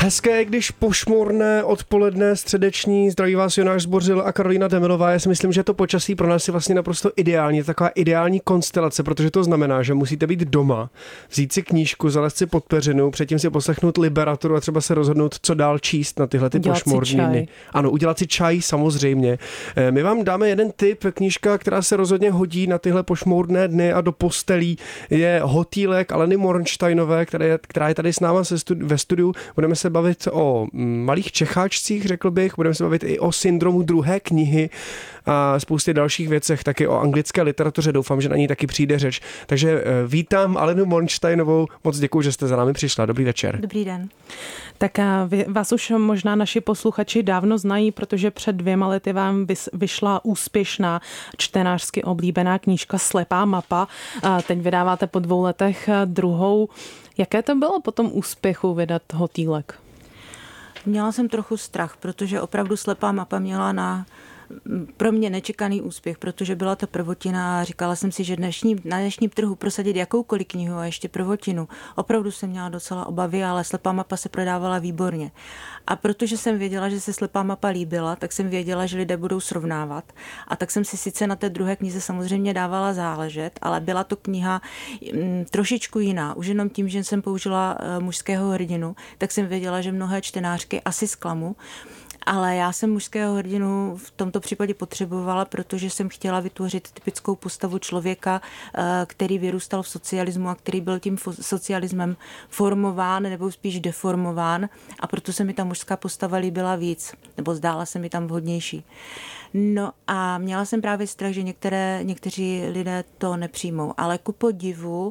Hezké, když pošmurné odpoledne středeční, zdraví vás Jonáš Zbořil a Karolína Demilová. Já si myslím, že to počasí pro nás je vlastně naprosto ideální, taková ideální konstelace, protože to znamená, že musíte být doma, vzít si knížku, zalézt si pod peřinu, předtím si poslechnout Liberaturu a třeba se rozhodnout, co dál číst na tyhle ty pošmurné dny. Ano, udělat si čaj samozřejmě. My vám dáme jeden tip, knížka, která se rozhodně hodí na tyhle pošmurné dny a do postelí, je Hotýlek Aleny Mornsteinové, která je tady s náma ve studiu. Budeme se bavit o malých čecháčcích, řekl bych, budeme se bavit i o syndromu druhé knihy a spoustě dalších věcech, taky o anglické literatuře, doufám, že na ní taky přijde řeč. Takže vítám Alenu Mornsteinovou, moc děkuji, že jste za námi přišla. Dobrý večer. Dobrý den. Tak vás už možná naši posluchači dávno znají, protože před 2 lety vám vyšla úspěšná čtenářsky oblíbená knížka Slepá mapa. Teď vydáváte po 2 letech druhou. Jaké to bylo po tom úspěchu vydat Hotýlek? Měla jsem trochu strach, protože opravdu Slepá mapa měla pro mě nečekaný úspěch, protože byla to prvotina a říkala jsem si, že na dnešním trhu prosadit jakoukoliv knihu a ještě prvotinu. Opravdu jsem měla docela obavy, ale Slepá mapa se prodávala výborně. A protože jsem věděla, že se Slepá mapa líbila, tak jsem věděla, že lidé budou srovnávat. A tak jsem si sice na té druhé knize samozřejmě dávala záležet, ale byla to kniha trošičku jiná. Už jenom tím, že jsem použila mužského hrdinu, tak jsem věděla, že mnohé čtenářky asi zklamu. Ale já jsem mužského hrdinu v tomto případě potřebovala, protože jsem chtěla vytvořit typickou postavu člověka, který vyrůstal v socialismu a který byl tím socialismem formován nebo spíš deformován, a proto se mi ta mužská postava líbila víc, nebo zdála se mi tam vhodnější. No a měla jsem právě strach, že někteří lidé to nepřijmou, ale ku podivu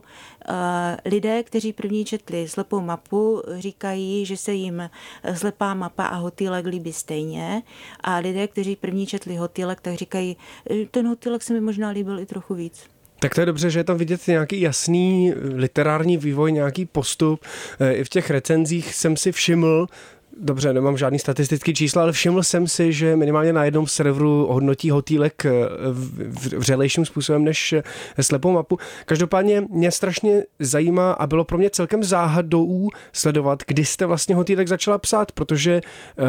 lidé, kteří první četli Slepou mapu, říkají, že se jim Slepá mapa a Hotýlek líbí stejně, a lidé, kteří první četli Hotýlek, tak říkají, ten Hotýlek se mi možná líbil i trochu víc. Tak to je dobře, že je tam vidět nějaký jasný literární vývoj, nějaký postup. I v těch recenzích jsem si všiml, dobře, nemám žádný statistický čísla, ale všiml jsem si, že minimálně na jednom serveru hodnotí Hotýlek vřelejším způsobem než Slepou mapu. Každopádně mě strašně zajímá a bylo pro mě celkem záhadou sledovat, kdy jste vlastně Hotýlek začala psát, protože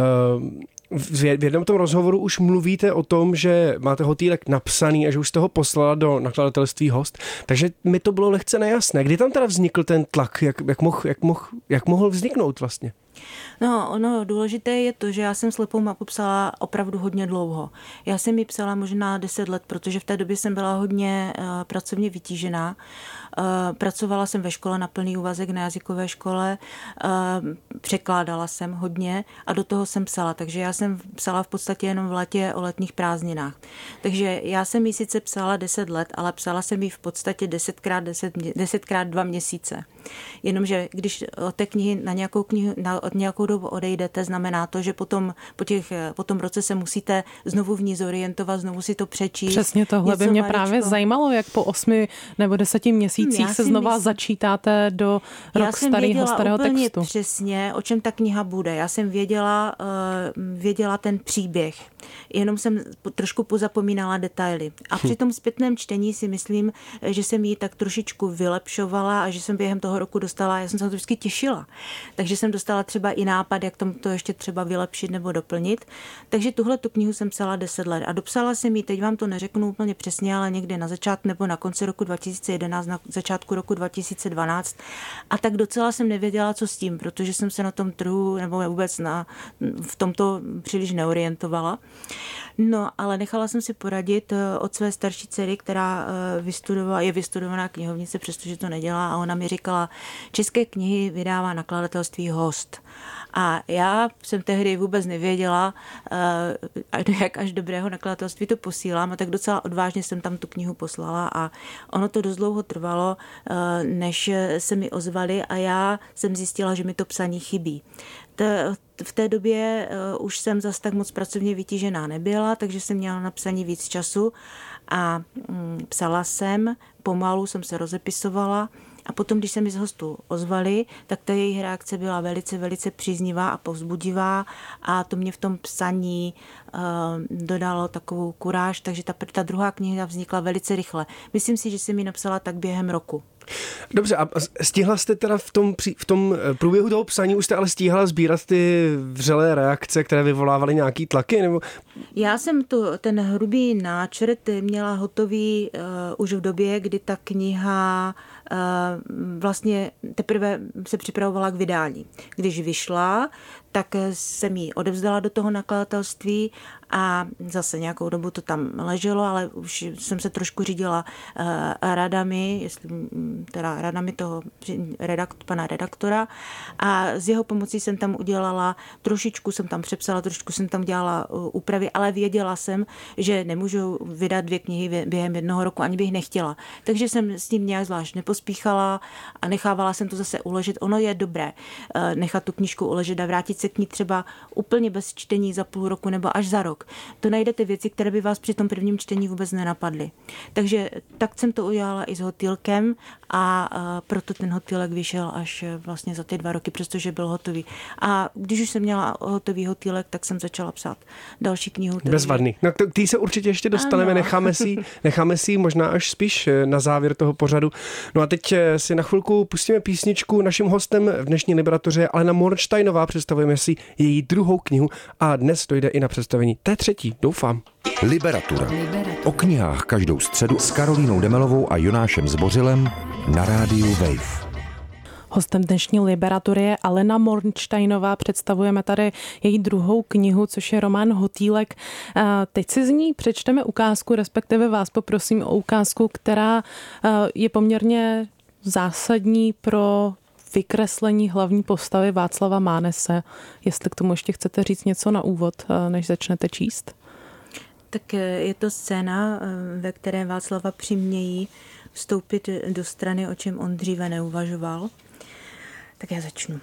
v jednom tom rozhovoru už mluvíte o tom, že máte Hotýlek napsaný a že už jste ho poslala do nakladatelství Host, takže mi to bylo lehce nejasné. Kdy tam teda vznikl ten tlak? Jak mohl vzniknout vlastně? No, ono důležité je to, že já jsem Slepou mapu psala opravdu hodně dlouho. Já jsem ji psala možná 10 let, protože v té době jsem byla hodně pracovně vytížená. Pracovala jsem ve škole na plný úvazek na jazykové škole, překládala jsem hodně a do toho jsem psala, takže já jsem psala v podstatě jenom v létě o letních prázdninách. Takže já jsem ji sice psala 10 let, ale psala jsem ji v podstatě 10x2 měsíce. Jenomže když od té knihy od nějakou dobu odejdete, znamená to, že po tom roce se musíte znovu v ní zorientovat, znovu si to přečíst. Přesně tohle by mě právě zajímalo, jak po 8 nebo 10 měsících se znova začítáte do rok starého textu. Já jsem věděla přesně, o čem ta kniha bude. Já jsem věděla ten příběh, jenom jsem trošku pozapomínala detaily. A při tom zpětném čtení si myslím, že jsem ji tak trošičku vylepšovala a že jsem během toho roku dostala, já jsem se na to vždycky těšila. Takže jsem dostala třeba i nápad, jak to ještě třeba vylepšit nebo doplnit. Takže tuhle tu knihu jsem psala 10 let a dopsala jsem ji, teď vám to neřeknu úplně přesně, ale někde na začátku nebo na konci roku 2011, na začátku roku 2012. A tak docela jsem nevěděla, co s tím, protože jsem se na tom trhu nebo vůbec v tomto příliš neorientovala. No, ale nechala jsem si poradit od své starší dcery, která je vystudovaná knihovnice, přestože to nedělá, a ona mi říkala, české knihy vydává nakladatelství Host. A já jsem tehdy vůbec nevěděla, jak až dobrého nakladatelství to posílám, a tak docela odvážně jsem tam tu knihu poslala a ono to dost dlouho trvalo, než se mi ozvali, a já jsem zjistila, že mi to psaní chybí. V té době už jsem zas tak moc pracovně vytížená nebyla, takže jsem měla na psaní víc času a psala jsem, pomalu jsem se rozepisovala. A potom, když se mi z Hostu ozvali, tak ta jejich reakce byla velice, velice příznivá a povzbudivá, a to mě v tom psaní dodalo takovou kuráž, takže ta druhá kniha vznikla velice rychle. Myslím si, že jsem ji napsala tak během roku. Dobře, a stihla jste teda v tom průběhu toho psaní, už jste ale stíhala sbírat ty vřelé reakce, které vyvolávaly nějaký tlaky? Nebo... Já jsem ten hrubý náčrt měla hotový už v době, kdy ta kniha vlastně teprve se připravovala k vydání. Když vyšla, tak jsem ji odevzdala do toho nakladatelství a zase nějakou dobu to tam leželo, ale už jsem se trošku řídila radami toho pana redaktora a z jeho pomocí jsem tam udělala, trošičku jsem tam přepsala, trošičku jsem tam dělala úpravy, ale věděla jsem, že nemůžu vydat 2 knihy během 1 roku, ani bych nechtěla. Takže jsem s tím nějak zvlášť nepospíchala a nechávala jsem to zase uložit. Ono je dobré nechat tu knížku uložit a vrátit se k ní třeba úplně bez čtení za půl roku nebo až za rok. To najdete věci, které by vás při tom prvním čtení vůbec nenapadly. Takže tak jsem to udělala i s Hotýlkem a proto ten Hotýlek vyšel až vlastně za ty 2 roky, přestože byl hotový. A když už jsem měla hotový Hotýlek, tak jsem začala psát další knihu. Bezvadný. No k té se určitě ještě dostaneme, necháme si možná až spíš na závěr toho pořadu. No a teď si na chvilku pustíme písničku. Naším hostem v dnešní Liberatuře je Alena Mornsteinová, představujeme si její druhou knihu a dnes dojde i na představení té 3. doufám. Liberatura. O knihách každou středu s Karolínou Demelovou a Jonášem Zbořilem na rádiu Wave. Hostem dnešní Liberatury je Alena Mornsteinová. Představujeme tady její druhou knihu, což je román Hotýlek. Teď si z ní přečteme ukázku, respektive vás poprosím o ukázku, která je poměrně zásadní pro vykreslení hlavní postavy Václava Mánese. Jestli k tomu ještě chcete říct něco na úvod, než začnete číst? Tak je to scéna, ve které Václava přimějí vstoupit do strany, o čem on dříve neuvažoval. Tak já začnu.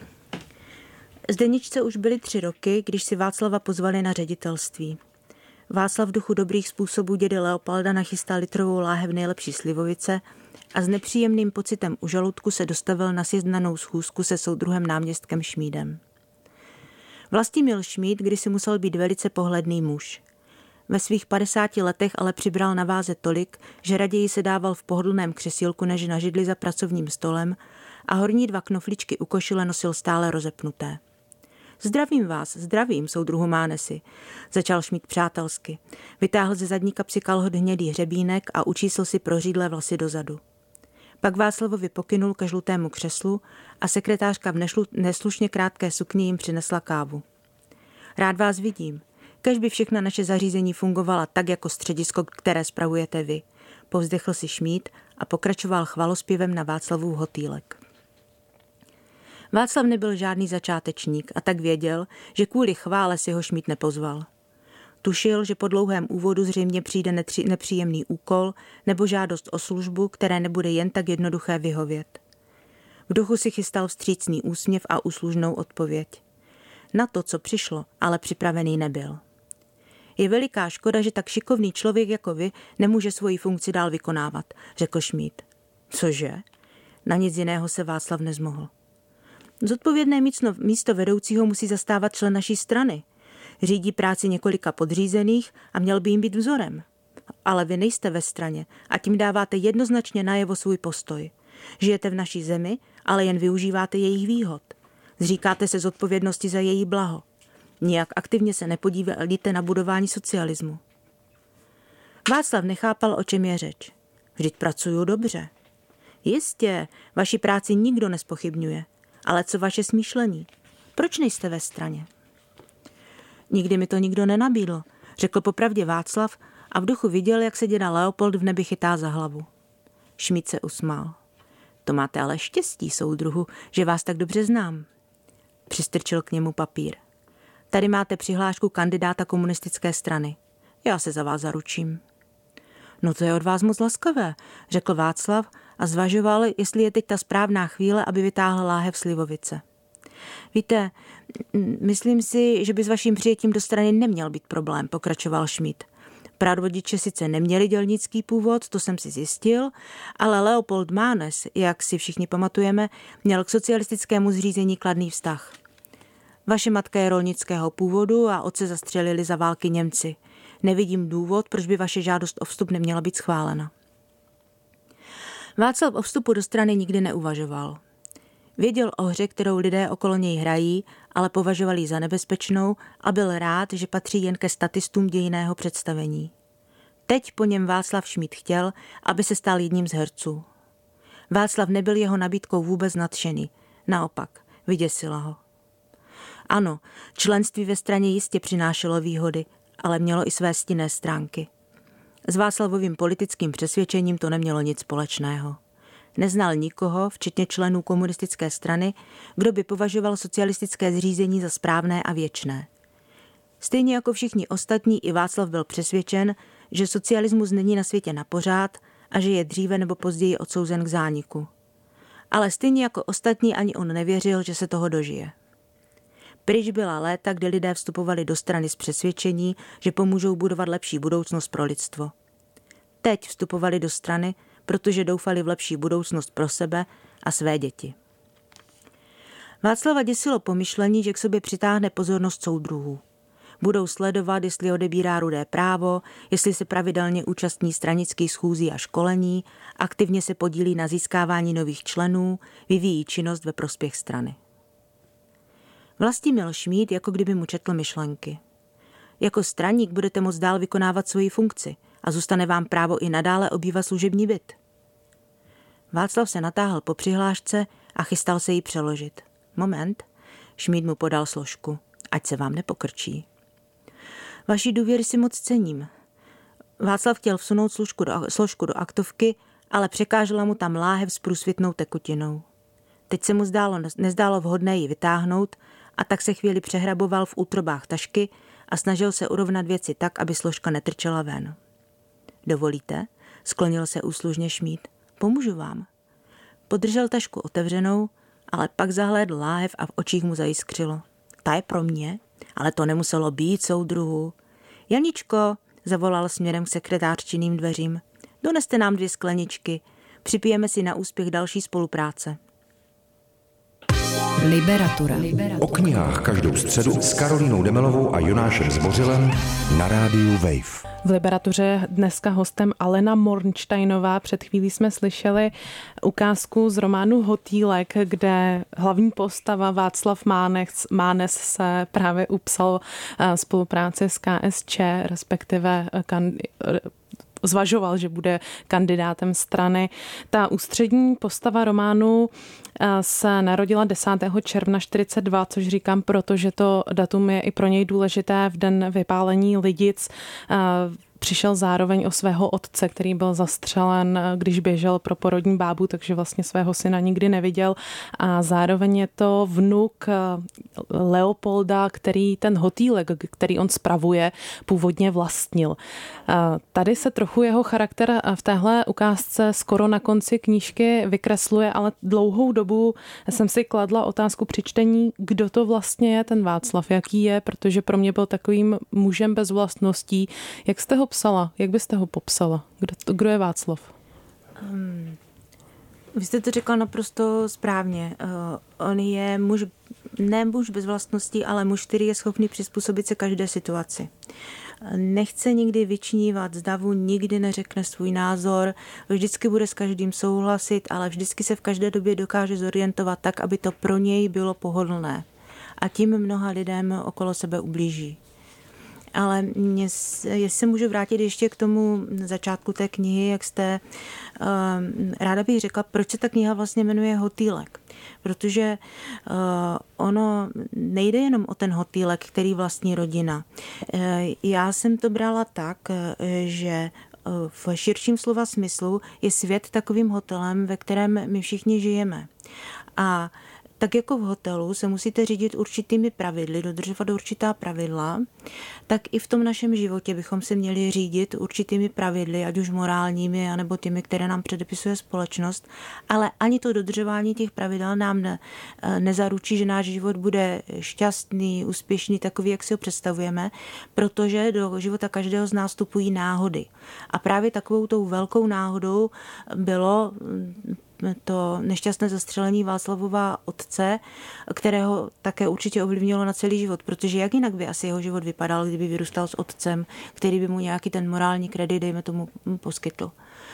Zdeničce už byly 3 roky, když si Václava pozvali na ředitelství. Václav v duchu dobrých způsobů dědy Leopolda nachystal litrovou láhev nejlepší slivovice a s nepříjemným pocitem u žaludku se dostavil na sjezdnanou schůzku se soudruhem náměstkem Šmídem. Vlastimil Šmíd kdysi musel být velice pohledný muž. Ve svých 50 letech ale přibral na váze tolik, že raději se dával v pohodlném křesílku než na židli za pracovním stolem a horní 2 knoflíčky u košile nosil stále rozepnuté. Zdravím vás, zdravím, soudruhu Mánesi, začal Šmíd přátelsky. Vytáhl ze zadní kapsy kalhot hnědý hřebínek a učísl si prořídlé vlasy dozadu. Pak Václavovi pokynul ke žlutému křeslu a sekretářka v neslušně krátké sukni jim přinesla kávu. Rád vás vidím. Kéž by všechna naše zařízení fungovala tak jako středisko, které spravujete vy. Povzdechl si Šmíd a pokračoval chvalospěvem na Václavův Hotýlek. Václav nebyl žádný začátečník a tak věděl, že kvůli chvále si ho Šmíd nepozval. Tušil, že po dlouhém úvodu zřejmě přijde nepříjemný úkol nebo žádost o službu, které nebude jen tak jednoduché vyhovět. V duchu si chystal vstřícný úsměv a úslužnou odpověď. Na to, co přišlo, ale připravený nebyl. Je veliká škoda, že tak šikovný člověk jako vy nemůže svoji funkci dál vykonávat, řekl Šmíd. Cože? Na nic jiného se Václav nezmohl. Zodpovědné místo vedoucího musí zastávat člen naší strany. Řídí práci několika podřízených a měl by jim být vzorem. Ale vy nejste ve straně a tím dáváte jednoznačně najevo svůj postoj. Žijete v naší zemi, ale jen využíváte jejich výhod. Zříkáte se zodpovědnosti za její blaho. Nijak aktivně se nepodíváte na budování socialismu. Václav nechápal, o čem je řeč. Vždyť pracuju dobře. Jistě, vaši práci nikdo nespochybňuje. Ale co vaše smýšlení? Proč nejste ve straně? Nikdy mi to nikdo nenabídl, řekl popravdě Václav a v duchu viděl, jak se děda Leopold v nebi chytá za hlavu. Šmíd se usmál. To máte ale štěstí, soudruhu, že vás tak dobře znám. Přistrčil k němu papír. Tady máte přihlášku kandidáta komunistické strany. Já se za vás zaručím. No to je od vás moc laskavé, řekl Václav a zvažoval, jestli je teď ta správná chvíle, aby vytáhl láhev slivovice. Víte, myslím si, že by s vaším přijetím do strany neměl být problém, pokračoval Šmíd. Prarodiče sice neměli dělnický původ, to jsem si zjistil, ale Leopold Mánes, jak si všichni pamatujeme, měl k socialistickému zřízení kladný vztah. Vaše matka je rolnického původu a otce zastřelili za války Němci. Nevidím důvod, proč by vaše žádost o vstup neměla být schválena. Václav o vstupu do strany nikdy neuvažoval. Věděl o hře, kterou lidé okolo něj hrají, ale považovali ji za nebezpečnou a byl rád, že patří jen ke statistům dějinného představení. Teď po něm Václav Šmíd chtěl, aby se stal jedním z herců. Václav nebyl jeho nabídkou vůbec nadšený. Naopak, vyděsila ho. Ano, členství ve straně jistě přinášelo výhody, ale mělo i své stinné stránky. S Václavovým politickým přesvědčením to nemělo nic společného. Neznal nikoho, včetně členů komunistické strany, kdo by považoval socialistické zřízení za správné a věčné. Stejně jako všichni ostatní i Václav byl přesvědčen, že socialismus není na světě napořád a že je dříve nebo později odsouzen k zániku. Ale stejně jako ostatní ani on nevěřil, že se toho dožije. Pryč byla léta, kdy lidé vstupovali do strany z přesvědčení, že pomůžou budovat lepší budoucnost pro lidstvo. Teď vstupovali do strany, protože doufali v lepší budoucnost pro sebe a své děti. Václava děsilo pomyšlení, že k sobě přitáhne pozornost soudruhů. Budou sledovat, jestli odebírá Rudé právo, jestli se pravidelně účastní stranických schůzí a školení, aktivně se podílí na získávání nových členů, vyvíjí činnost ve prospěch strany. Vlastimil Šmíd, jako kdyby mu četl myšlenky. Jako straník budete moct dál vykonávat svoji funkci a zůstane vám právo i nadále obývat služební byt. Václav se natáhl po přihlášce a chystal se jí přeložit. Moment, Šmíd mu podal složku. Ať se vám nepokrčí. Vaší důvěry si moc cením. Václav chtěl vsunout složku do aktovky, ale překážela mu tam láhev s průsvitnou tekutinou. Teď se mu nezdálo vhodné ji vytáhnout a tak se chvíli přehraboval v útrobách tašky a snažil se urovnat věci tak, aby složka netrčela ven. Dovolíte? Sklonil se úslužně Šmíd. Pomůžu vám. Podržel tašku otevřenou, ale pak zahlédl láhev a v očích mu zajiskřilo. Ta je pro mě, ale to nemuselo být, soudruhu. Janičko, zavolal směrem k sekretářčiným dveřím. Doneste nám 2 skleničky. Připijeme si na úspěch další spolupráce. Liberatura. O knihách každou středu s Karolínou Demelovou a Jonášem Zbořilem na rádiu Wave. V Liberatuře dneska hostem Alena Mornsteinová. Před chvílí jsme slyšeli ukázku z románu Hotýlek, kde hlavní postava Václav Mánes se právě upsal spolupráci s KSČ, respektive zvažoval, že bude kandidátem strany. Ta ústřední postava románu se narodila 10. června 1942, což říkám, protože to datum je i pro něj důležité. V den vypálení Lidic přišel zároveň o svého otce, který byl zastřelen, když běžel pro porodní bábu, takže vlastně svého syna nikdy neviděl. A zároveň je to vnuk Leopolda, který ten Hotýlek, který on spravuje, původně vlastnil. Tady se trochu jeho charakter v téhle ukázce skoro na konci knížky vykresluje, ale dlouhou dobu jsem si kladla otázku při čtení, kdo to vlastně je ten Václav, jaký je, protože pro mě byl takovým mužem bez vlastností. Jak jste ho psala? Jak byste ho popsala? Kdo je Václav? Vy jste to řekla naprosto správně. On je muž, ne muž bez vlastností, ale muž, který je schopný přizpůsobit se každé situaci. Nechce nikdy vyčnívat z davu, nikdy neřekne svůj názor, vždycky bude s každým souhlasit, ale vždycky se v každé době dokáže zorientovat tak, aby to pro něj bylo pohodlné. A tím mnoha lidem okolo sebe ublíží. Ale jestli se můžu vrátit ještě k tomu začátku té knihy, jak jste, ráda bych řekla, proč se ta kniha vlastně jmenuje Hotýlek. Protože ono nejde jenom o ten hotýlek, který vlastní rodina. Já jsem to brala tak, že v širším slova smyslu je svět takovým hotelem, ve kterém my všichni žijeme. A tak jako v hotelu se musíte řídit určitými pravidly, dodržovat určitá pravidla, tak i v tom našem životě bychom se měli řídit určitými pravidly, ať už morálními, anebo těmi, které nám předepisuje společnost, ale ani to dodržování těch pravidel nám nezaručí, že náš život bude šťastný, úspěšný, takový, jak si ho představujeme, protože do života každého z nás vstupují náhody. A právě takovou tou velkou náhodou bylo to nešťastné zastřelení Václavova otce, kterého také určitě ovlivnilo na celý život, protože jak jinak by asi jeho život vypadal, kdyby vyrůstal s otcem, který by mu nějaký ten morální kredit, dejme tomu, poskytl.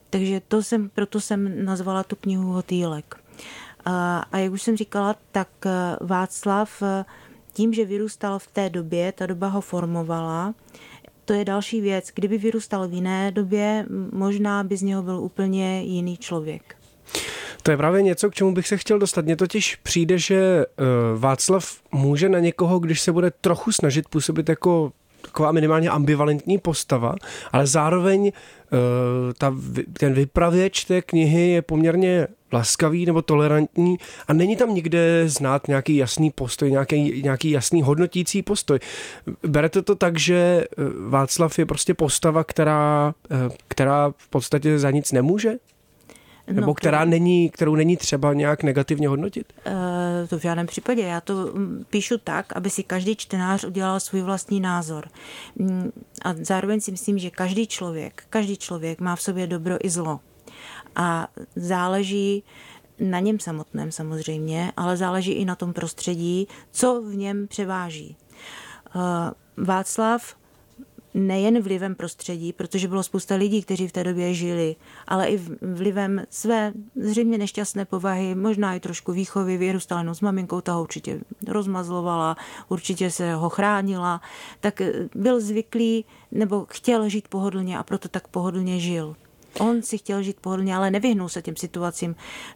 Takže proto jsem nazvala tu knihu Hotýlek. A jak už jsem říkala, tak Václav tím, že vyrůstal v té době, ta doba ho formovala. To je další věc. Kdyby vyrůstal v jiné době, možná by z něho byl úplně jiný člověk. To je právě něco, k čemu bych se chtěl dostat. Mně totiž přijde, že Václav může na někoho, když se bude trochu snažit působit jako taková minimálně ambivalentní postava, ale zároveň ten vypravěč té knihy je poměrně laskavý nebo tolerantní a není tam nikde znát nějaký jasný postoj, nějaký jasný hodnotící postoj. Berete to tak, že Václav je prostě postava, která v podstatě za nic nemůže? Nebo kterou není třeba nějak negativně hodnotit? To v žádném případě. Já to píšu tak, aby si každý čtenář udělal svůj vlastní názor. A zároveň si myslím, že každý člověk má v sobě dobro i zlo. A záleží na něm samotném samozřejmě, ale záleží i na tom prostředí, co v něm převáží. Václav nejen vlivem prostředí, protože bylo spousta lidí, kteří v té době žili, ale i vlivem své zřejmě nešťastné povahy, možná i trošku výchovy, vyrůstal jenom s maminkou, ta ho určitě rozmazlovala, určitě se ho chránila, tak byl zvyklý nebo chtěl žít pohodlně a proto tak pohodlně žil. On si chtěl žít pohodlně, ale nevyhnul se těm situacím,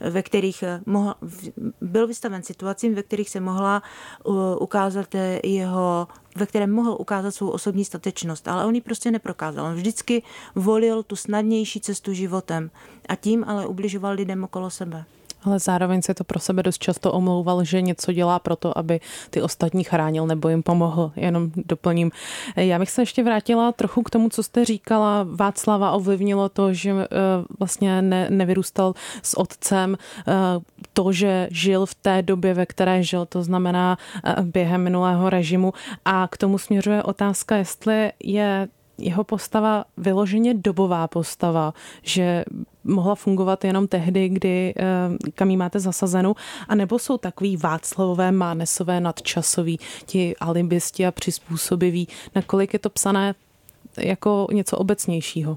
byl vystaven situacím, ve kterých se mohla ukázat ve kterém mohl ukázat svou osobní statečnost, ale on ji prostě neprokázal. On vždycky volil tu snadnější cestu životem a tím ale ubližoval lidem okolo sebe. Ale zároveň se to pro sebe dost často omlouval, že něco dělá proto, aby ty ostatní chránil nebo jim pomohl. Jenom doplním. Já bych se ještě vrátila trochu k tomu, co jste říkala. Václava ovlivnilo to, že vlastně nevyrůstal s otcem, to, že žil v té době, ve které žil, to znamená během minulého režimu. A k tomu směřuje otázka, jestli je jeho postava vyloženě dobová postava, že mohla fungovat jenom tehdy, kdy kam jí máte zasazenou, anebo jsou takový Václavové, Mánesové, nadčasoví, ti alibisti a přizpůsobiví. Nakolik je to psané jako něco obecnějšího?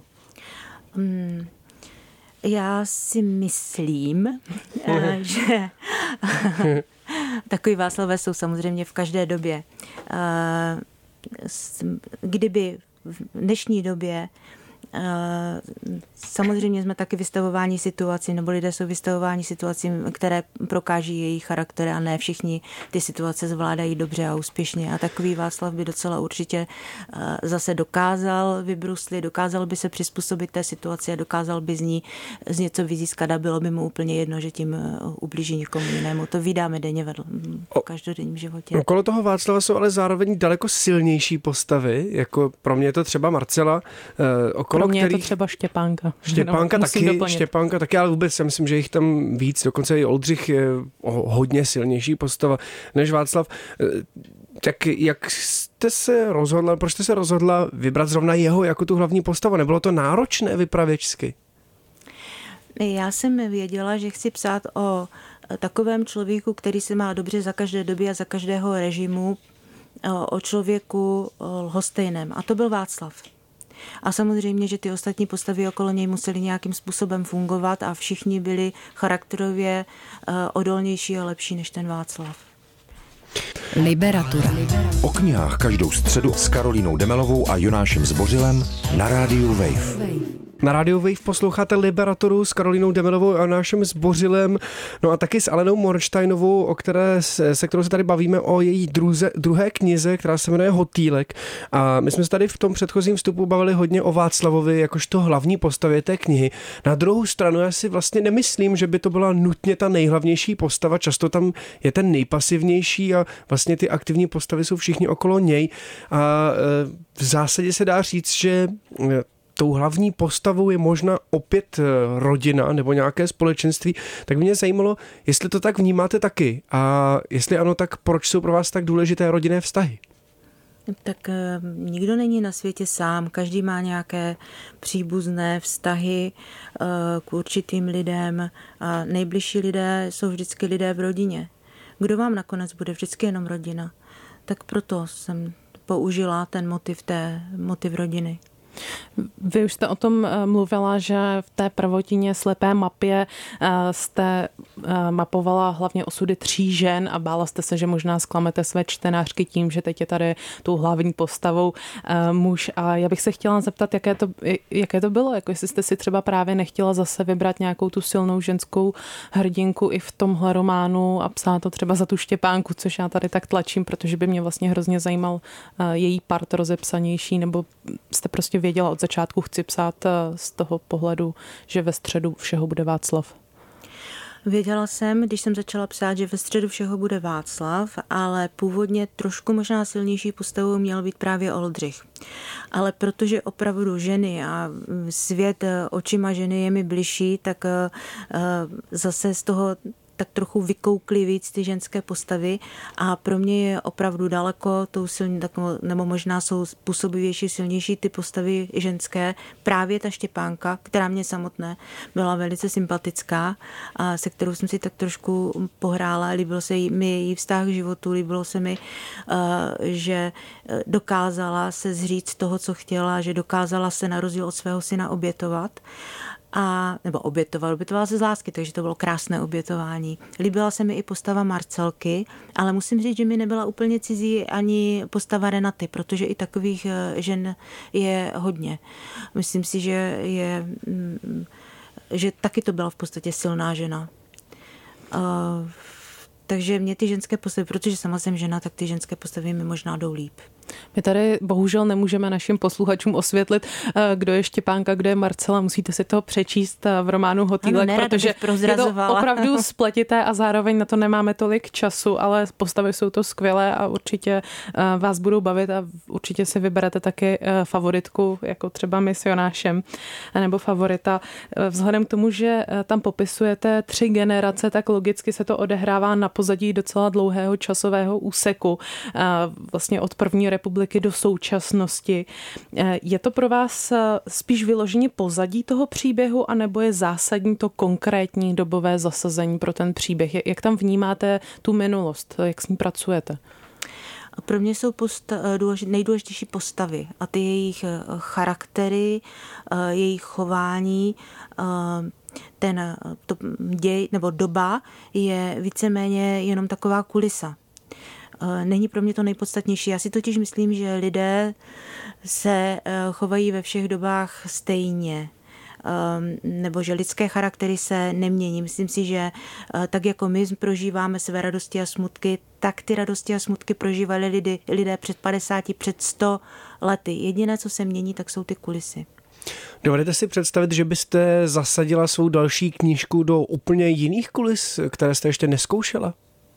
Já si myslím, že takový Václavové jsou samozřejmě v každé době. Kdyby v dnešní době samozřejmě jsme taky vystavováni situaci, nebo lidé jsou vystavováni situacím, které prokáží jejich charakter a ne všichni ty situace zvládají dobře a úspěšně. A takový Václav by docela určitě zase dokázal vybruslit, dokázal by se přizpůsobit té situaci a dokázal by z něco vyzískat a bylo by mu úplně jedno, že tím ublíží někomu jinému. To vydáme denně v každodenním životě. Okolo toho Václava jsou ale zároveň daleko silnější postavy, jako pro mě je to třeba Marcela, pro mě je to třeba Štěpánka. Štěpánka taky, ale vůbec si myslím, že jich tam víc. Dokonce i Oldřich je hodně silnější postava než Václav. Tak jak jste se rozhodla, proč jste se rozhodla vybrat zrovna jeho jako tu hlavní postavu? Nebylo to náročné vypravěčsky? Já jsem věděla, že chci psát o takovém člověku, který se má dobře za každé doby a za každého režimu, o člověku lhostejném. A to byl Václav. A samozřejmě, že ty ostatní postavy okolo něj museli nějakým způsobem fungovat a všichni byli charakterově odolnější a lepší než ten Václav. Liberatura. O knihách každou středu s Karolínou Demelovou a Jonášem Zbořilem na rádiu Wave. Na rádiu Wave posloucháte Liberaturu s Karolínou Demelovou a Jonášem Zbořilem, no a taky s Alenou Mornsteinovou, se kterou se tady bavíme o její druhé knize, která se jmenuje Hotýlek. A my jsme se tady v tom předchozím vstupu bavili hodně o Václavovi, jakožto hlavní postavě té knihy. Na druhou stranu já si vlastně nemyslím, že by to byla nutně ta nejhlavnější postava, často tam je ten nejpasivnější a vlastně ty aktivní postavy jsou všichni okolo něj. A v zásadě se dá říct, že tou hlavní postavou je možná opět rodina nebo nějaké společenství, tak mě zajímalo, jestli to tak vnímáte taky a jestli ano, tak proč jsou pro vás tak důležité rodinné vztahy? Tak nikdo není na světě sám, každý má nějaké příbuzné vztahy k určitým lidem a nejbližší lidé jsou vždycky lidé v rodině. Kdo vám nakonec bude? Vždycky jenom rodina. Tak proto jsem použila ten motiv rodiny. Vy už jste o tom mluvila, že v té prvotině Slepé mapě jste mapovala hlavně osudy 3 žen a bála jste se, že možná zklamete své čtenářky tím, že teď je tady tou hlavní postavou muž. A já bych se chtěla zeptat, jaké to bylo, jako jestli jste si třeba právě nechtěla zase vybrat nějakou tu silnou ženskou hrdinku i v tomhle románu a psát to třeba za tu Štěpánku, což já tady tak tlačím, protože by mě vlastně hrozně zajímal její part rozepsanější, nebo jste prostě věděla od začátku, chci psát z toho pohledu, že ve středu všeho bude Václav? Věděla jsem, když jsem začala psát, že ve středu všeho bude Václav, ale původně trošku možná silnější postavou měl být právě Oldřich. Ale protože opravdu ženy a svět očima ženy je mi bližší, tak zase z toho tak trochu vykoukly víc ty ženské postavy a pro mě je opravdu daleko tou silní, nebo možná jsou působivější, silnější ty postavy ženské. Právě ta Štěpánka, která mě samotné byla velice sympatická a se kterou jsem si tak trošku pohrála. Líbil se mi její vztah k životu, líbilo se mi, že dokázala se zříct toho, co chtěla, že dokázala se na rozdíl od svého syna obětovat. Nebo obětovala se z lásky, takže to bylo krásné obětování. Líbila se mi i postava Marcelky, ale musím říct, že mi nebyla úplně cizí ani postava Renaty, protože i takových žen je hodně. Myslím si, že taky to byla v podstatě silná žena. Takže mě ty ženské postavy, protože sama jsem žena, tak ty ženské postavy mi možná jdou líp. My tady bohužel nemůžeme našim posluchačům osvětlit, kdo je Štěpánka, kdo je Marcela. Musíte si to přečíst v románu Hotýlek, protože je to opravdu spletité a zároveň na to nemáme tolik času, ale postavy jsou to skvělé a určitě vás budou bavit a určitě si vyberete taky favoritku, jako třeba my s Jonášem, nebo favorita. Vzhledem k tomu, že tam popisujete 3 generace, tak logicky se to odehrává na pozadí docela dlouhého časového úseku, vlastně od první republiky do současnosti. Je to pro vás spíš vyloženě pozadí toho příběhu, anebo je zásadní to konkrétní dobové zasazení pro ten příběh? Jak tam vnímáte tu minulost? Jak s ní pracujete? Pro mě jsou nejdůležitější postavy a ty jejich charaktery, jejich chování, to děj nebo doba je víceméně jenom taková kulisa. Není pro mě to nejpodstatnější. Já si totiž myslím, že lidé se chovají ve všech dobách stejně, nebo že lidské charaktery se nemění. Myslím si, že tak jako my prožíváme své radosti a smutky, tak ty radosti a smutky prožívali lidé před 50, před 100 lety. Jediné, co se mění, tak jsou ty kulisy. Dovedete si představit, že byste zasadila svou další knížku do úplně jiných kulis, které jste ještě nezkoušela?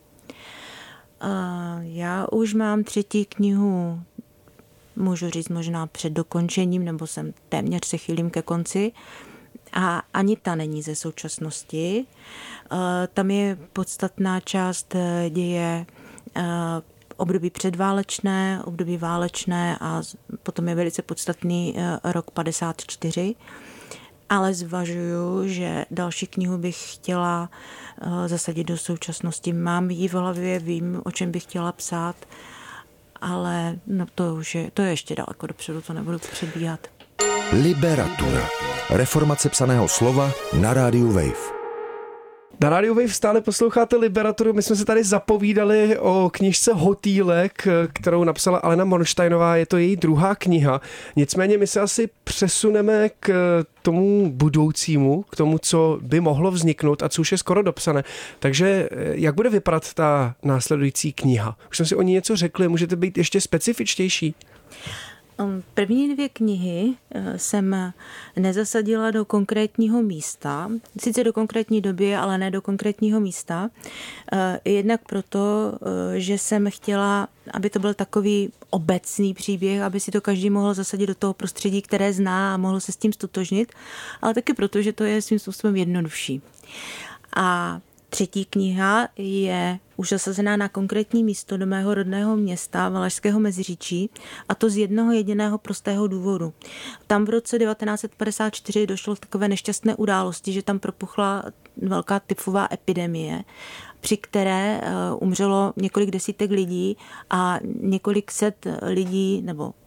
Já už mám 3. knihu, můžu říct možná před dokončením, nebo jsem téměř se chýlím ke konci. A ani ta není ze současnosti. Tam je podstatná část děje období předválečné, období válečné a potom je velice podstatný rok 54. Ale zvažuju, že další knihu bych chtěla zasadit do současnosti. Mám ji v hlavě, vím, o čem bych chtěla psát, ale to je ještě daleko dopředu, to nebudu předbíhat. Liberatura. Reformace psaného slova na rádiu Wave. Na rádiu Wave stále posloucháte Liberaturu. My jsme se tady zapovídali o knižce Hotýlek, kterou napsala Alena Monštejnová. Je to její 2. kniha. Nicméně my se asi přesuneme k tomu budoucímu, k tomu, co by mohlo vzniknout a co už je skoro dopsané. Takže jak bude vypadat ta následující kniha? Už jsme si o ní něco řekli, můžete být ještě specifičtější? První 2 knihy jsem nezasadila do konkrétního místa, sice do konkrétní doby, ale ne do konkrétního místa. Jednak proto, že jsem chtěla, aby to byl takový obecný příběh, aby si to každý mohl zasadit do toho prostředí, které zná a mohl se s tím stotožnit, ale taky proto, že to je svým způsobem jednodušší. A 3. kniha je už zasazená na konkrétní místo do mého rodného města Valašského Meziříčí, a to z jednoho jediného prostého důvodu. Tam v roce 1954 došlo k takové nešťastné události, že tam propuchla velká tyfová epidemie, při které umřelo několik desítek lidí a několik set lidí, nebo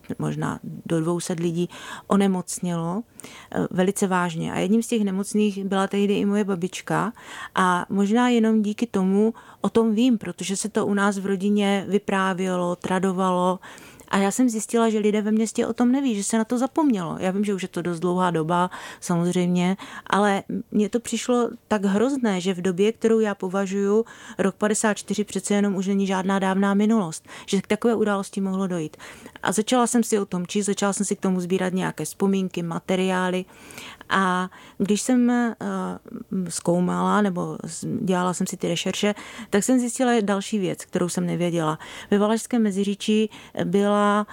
možná do 200 lidí onemocnělo velice vážně. A jedním z těch nemocných byla tehdy i moje babička a možná jenom díky tomu o tom vím, protože se to u nás v rodině vyprávělo, tradovalo. A já jsem zjistila, že lidé ve městě o tom neví, že se na to zapomnělo. Já vím, že už je to dost dlouhá doba, samozřejmě, ale mně to přišlo tak hrozné, že v době, kterou já považuji, rok 54 přece jenom už není žádná dávná minulost, že k takové události mohlo dojít. A začala jsem si o tom číst, začala jsem si k tomu sbírat nějaké vzpomínky, materiály. A když jsem zkoumala nebo dělala jsem si ty rešerše, tak jsem zjistila další věc, kterou jsem nevěděla. Ve Valašském Meziříčí byla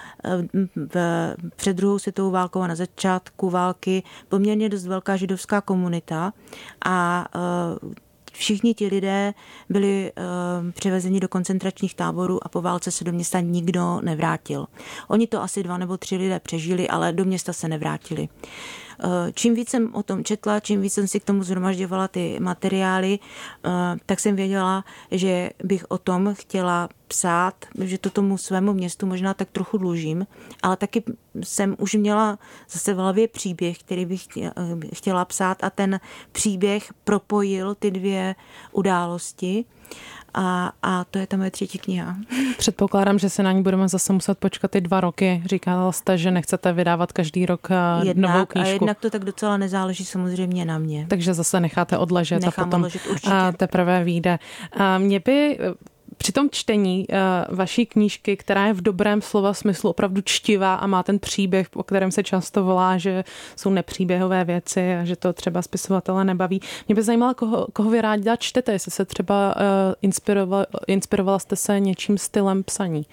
před druhou světovou válkou a na začátku války poměrně dost velká židovská komunita a všichni ti lidé byli převezeni do koncentračních táborů a po válce se do města nikdo nevrátil. Oni to asi 2 nebo 3 lidé přežili, ale do města se nevrátili. Čím víc jsem o tom četla, čím víc jsem si k tomu zhromažďovala ty materiály, tak jsem věděla, že bych o tom chtěla psát, že to tomu svému městu možná tak trochu dlužím, ale taky jsem už měla zase v hlavě příběh, který bych chtěla psát a ten příběh propojil ty 2 události. A to je ta moje 3. kniha. Předpokládám, že se na ní budeme zase muset počkat ty 2 roky. Říkala jste, že nechcete vydávat každý rok novou knížku. A jednak to tak docela nezáleží samozřejmě na mě. Takže zase necháte odležet Nechám a potom odležet, určitě. Teprve vyjde. Mě by při tom čtení vaší knížky, která je v dobrém slova smyslu opravdu čtivá a má ten příběh, o kterém se často volá, že jsou nepříběhové věci a že to třeba spisovatele nebaví. Mě by zajímalo, koho vy rádi čtete, jestli se třeba inspirovala jste se něčím stylem psaní.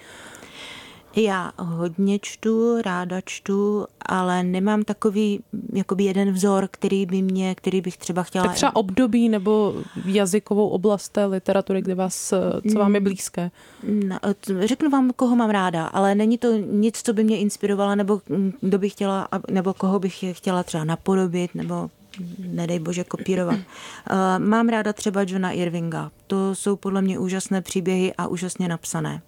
Já hodně čtu, ráda čtu, ale nemám takový jakoby jeden vzor, který bych třeba chtěla... Tak třeba období nebo jazykovou oblast té literatury, co vám je blízké? Řeknu vám, koho mám ráda, ale není to nic, co by mě inspirovalo, nebo kdo bych chtěla, nebo koho bych chtěla třeba napodobit, nebo nedej bože kopírovat. Mám ráda třeba Johna Irvinga. To jsou podle mě úžasné příběhy a úžasně napsané.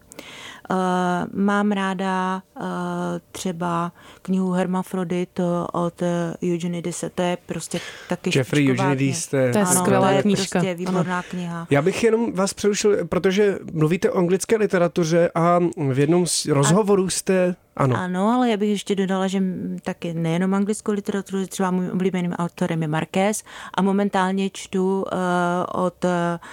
Mám ráda třeba knihu Hermafrodit od Eugenidise. To je prostě taky Jeffrey Eugenides. To je skvělá knížka. Prostě výborná kniha. Já bych jenom vás přerušil, protože mluvíte o anglické literatuře a v jednom z rozhovorů jste... Ano, ale já bych ještě dodala, že taky nejenom anglickou literaturu, třeba mým oblíbeným autorem je Marquez a momentálně čtu od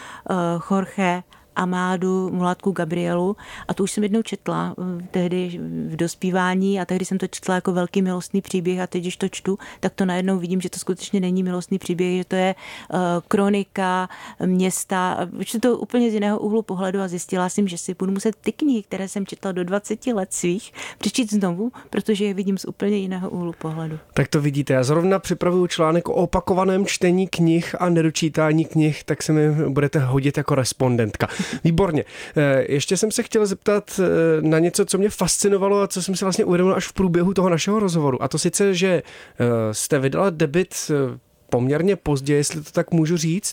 Jorge Amádu Mulátku Gabrielu a to už jsem jednou četla tehdy v dospívání a tehdy jsem to četla jako velký milostný příběh a teď, když to čtu, tak to najednou vidím, že to skutečně není milostný příběh, že to je kronika města, že to úplně z jiného úhlu pohledu a zjistila jsem, že si budu muset ty knihy, které jsem četla do 20 let svých, přečíst znovu, protože je vidím z úplně jiného úhlu pohledu. Tak to vidíte, já zrovna připravuju článek o opakovaném čtení knih a nedočítání knih, tak se mi budete hodit jako respondentka. Výborně. Ještě jsem se chtěl zeptat na něco, co mě fascinovalo a co jsem si vlastně uvědomil až v průběhu toho našeho rozhovoru. A to sice, že jste vydala debut poměrně pozdě, jestli to tak můžu říct.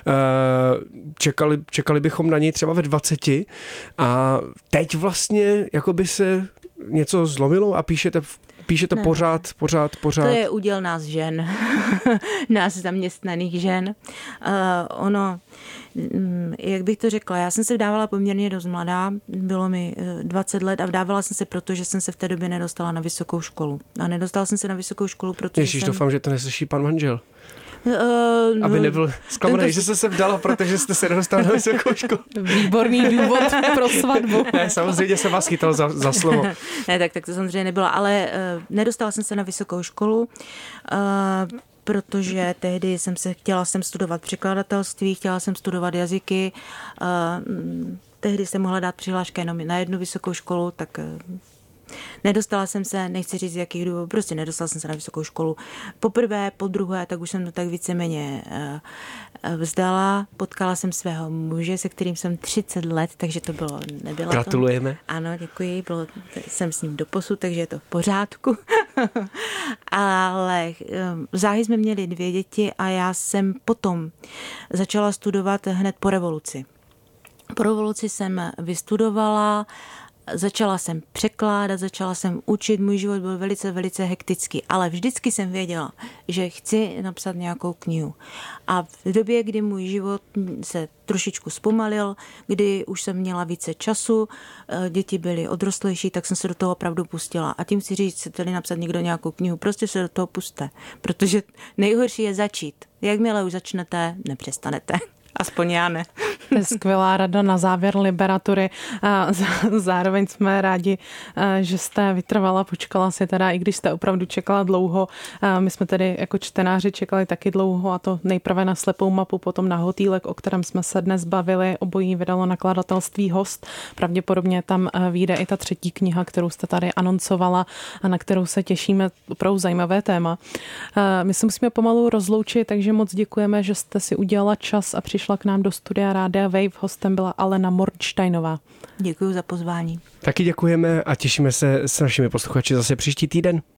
Čekali bychom na něj třeba ve 20 a teď vlastně jako by se něco zlomilo a píšete pořád. To je úděl nás žen, nás zaměstnaných žen. Ono, jak bych to řekla, já jsem se vdávala poměrně dost mladá, bylo mi 20 let a vdávala jsem se proto, že jsem se v té době nedostala na vysokou školu. A nedostala jsem se na vysokou školu, protože doufám, že to neslyší pan manžel. Aby nebyl zklamaný, že jste se vdala, protože jste se nedostala na vysokou školu. Výborný důvod pro svatbu. Ne, samozřejmě jsem vás chytal za slovo. Ne, tak to samozřejmě nebylo, ale nedostala jsem se na vysokou školu, protože tehdy chtěla jsem studovat překladatelství, chtěla jsem studovat jazyky, tehdy jsem mohla dát přihlášku jenom na jednu vysokou školu, tak nedostala jsem se, nechci říct z jakých důvodů, prostě nedostala jsem se na vysokou školu. Poprvé, podruhé, tak už jsem to tak víceméně vzdala. Potkala jsem svého muže, se kterým jsem 30 let, takže to nebylo. Gratulujeme. Ano, děkuji, jsem s ním doposud, takže je to v pořádku. Ale záhy jsme měli 2 děti a já jsem potom začala studovat hned po revoluci. Po revoluci jsem vystudovala Začala jsem překládat, začala jsem učit, můj život byl velice, velice hektický, ale vždycky jsem věděla, že chci napsat nějakou knihu. A v době, kdy můj život se trošičku zpomalil, kdy už jsem měla více času, děti byly odrostlejší, tak jsem se do toho opravdu pustila. A tím si říct, chcete-li napsat někdo nějakou knihu, prostě se do toho puste, protože nejhorší je začít. Jakmile už začnete, nepřestanete. Aspoň já ne. To je skvělá rada na závěr Literatury. Zároveň jsme rádi, že jste vytrvala, počkala si teda, i když jste opravdu čekala dlouho. My jsme tedy jako čtenáři čekali taky dlouho, a to nejprve na Slepou mapu, potom na Hotýlek, o kterém jsme se dnes bavili. Obojí vydalo nakladatelství Host. Pravděpodobně tam vyjde i ta třetí kniha, kterou jste tady anoncovala a na kterou se těšíme. Opravdu zajímavé téma. My se musíme pomalu rozloučit, takže moc děkujeme, že jste si udělala čas a přišla k nám do studia Rádia Wave. Hostem byla Alena Mornsteinová. Děkuji za pozvání. Taky děkujeme a těšíme se s našimi posluchači zase příští týden.